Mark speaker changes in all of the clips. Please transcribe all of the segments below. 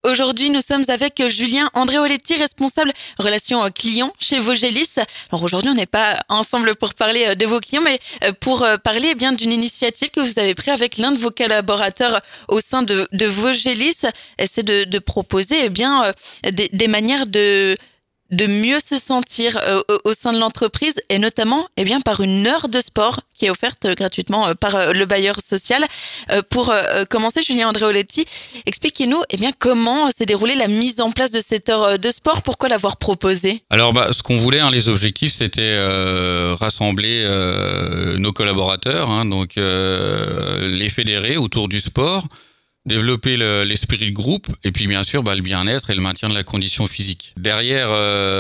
Speaker 1: Aujourd'hui, nous sommes avec Julien Andréoletti, responsable relations clients chez Vogelis. Alors aujourd'hui, on n'est pas ensemble pour parler de vos clients, mais pour parler bien d'une initiative que vous avez prise avec l'un de vos collaborateurs au sein de Vogelis. C'est de proposer des manières de mieux se sentir au sein de l'entreprise et notamment par une heure de sport qui est offerte gratuitement par le bailleur social. Pour commencer, Julien Andréoletti, expliquez-nous comment s'est déroulée la mise en place de cette heure de sport, pourquoi l'avoir proposée?
Speaker 2: Alors ce qu'on voulait, les objectifs, c'était rassembler nos collaborateurs, donc les fédérer autour du sport, développer l'esprit de groupe et puis bien sûr le bien-être et le maintien de la condition physique. Derrière,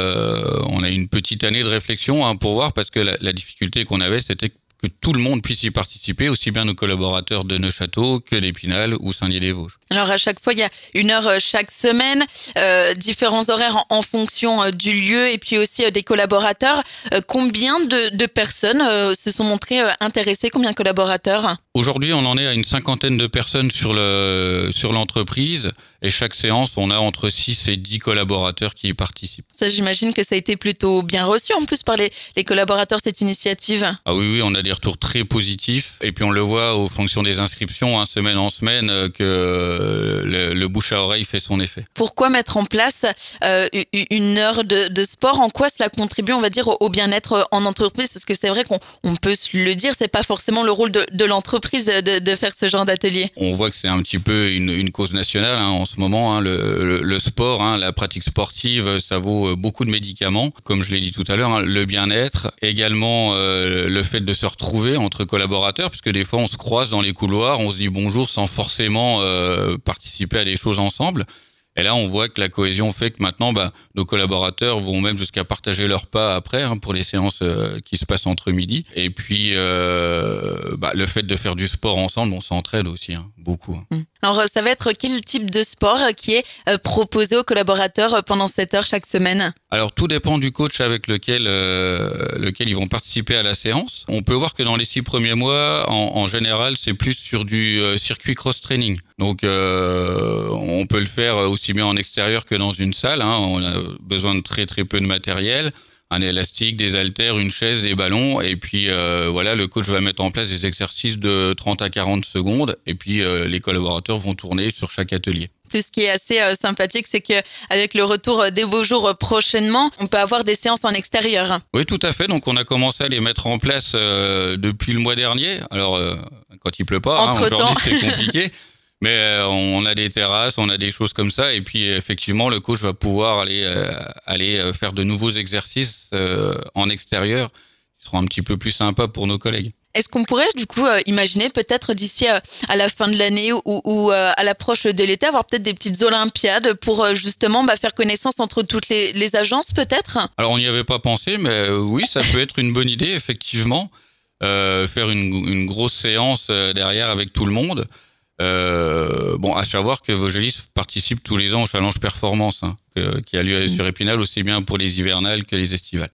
Speaker 2: on a une petite année de réflexion pour voir, parce que la difficulté qu'on avait, c'était que tout le monde puisse y participer, aussi bien nos collaborateurs de Neufchâteau que d'Épinal ou Saint-Dié-des-Vosges.
Speaker 1: Alors à chaque fois, il y a une heure chaque semaine, différents horaires en fonction du lieu et puis aussi des collaborateurs. Combien de personnes se sont montrées intéressées? Combien de collaborateurs?
Speaker 2: Aujourd'hui, on en est à une 50aine de personnes sur l'entreprise, et chaque séance, on a entre 6 et 10 collaborateurs qui y participent.
Speaker 1: Ça, j'imagine que ça a été plutôt bien reçu en plus par les collaborateurs, cette initiative.
Speaker 2: Ah oui, on a des retours très positifs, et puis on le voit aux fonctions des inscriptions, semaine en semaine, que le bouche à oreille fait son effet.
Speaker 1: Pourquoi mettre en place une heure de sport? En quoi cela contribue, on va dire, au bien-être en entreprise? Parce que c'est vrai qu'on peut se le dire, c'est pas forcément le rôle de l'entreprise de faire ce genre d'atelier.
Speaker 2: On voit que c'est un petit peu une cause nationale en ce moment. Le sport, la pratique sportive, ça vaut beaucoup de médicaments. Comme je l'ai dit tout à l'heure, le bien-être, également le fait de se retrouver entre collaborateurs, puisque des fois on se croise dans les couloirs, on se dit bonjour sans forcément participer à des choses ensemble. Et là, on voit que la cohésion fait que maintenant, nos collaborateurs vont même jusqu'à partager leur repas après, pour les séances qui se passent entre midi. Et puis, le fait de faire du sport ensemble, on s'entraide aussi, beaucoup.
Speaker 1: Alors, ça va être quel type de sport qui est proposé aux collaborateurs pendant cette heure chaque semaine?
Speaker 2: Alors, tout dépend du coach avec lequel ils vont participer à la séance. On peut voir que dans les 6 premiers mois, en général, c'est plus sur du circuit cross-training. Donc, on peut le faire aussi bien en extérieur que dans une salle. On a besoin de très très peu de matériel. Un élastique, des haltères, une chaise, des ballons, et puis le coach va mettre en place des exercices de 30 à 40 secondes, et puis les collaborateurs vont tourner sur chaque atelier.
Speaker 1: Plus, ce qui est assez sympathique, c'est qu'avec le retour des beaux jours prochainement, on peut avoir des séances en extérieur.
Speaker 2: Oui, tout à fait. Donc, on a commencé à les mettre en place depuis le mois dernier. Alors, quand il pleut pas, aujourd'hui, c'est compliqué. Mais on a des terrasses, on a des choses comme ça, et puis effectivement le coach va pouvoir aller faire de nouveaux exercices en extérieur qui seront un petit peu plus sympas pour nos collègues.
Speaker 1: Est-ce qu'on pourrait du coup imaginer peut-être d'ici à la fin de l'année ou à l'approche de l'été avoir peut-être des petites olympiades pour justement faire connaissance entre toutes les agences peut-être?
Speaker 2: Alors on n'y avait pas pensé, mais oui, ça peut être une bonne idée effectivement, faire une grosse séance derrière avec tout le monde. À savoir que Vogelis participe tous les ans au Challenge Performance, qui a lieu sur Épinal, aussi bien pour les hivernales que les estivales.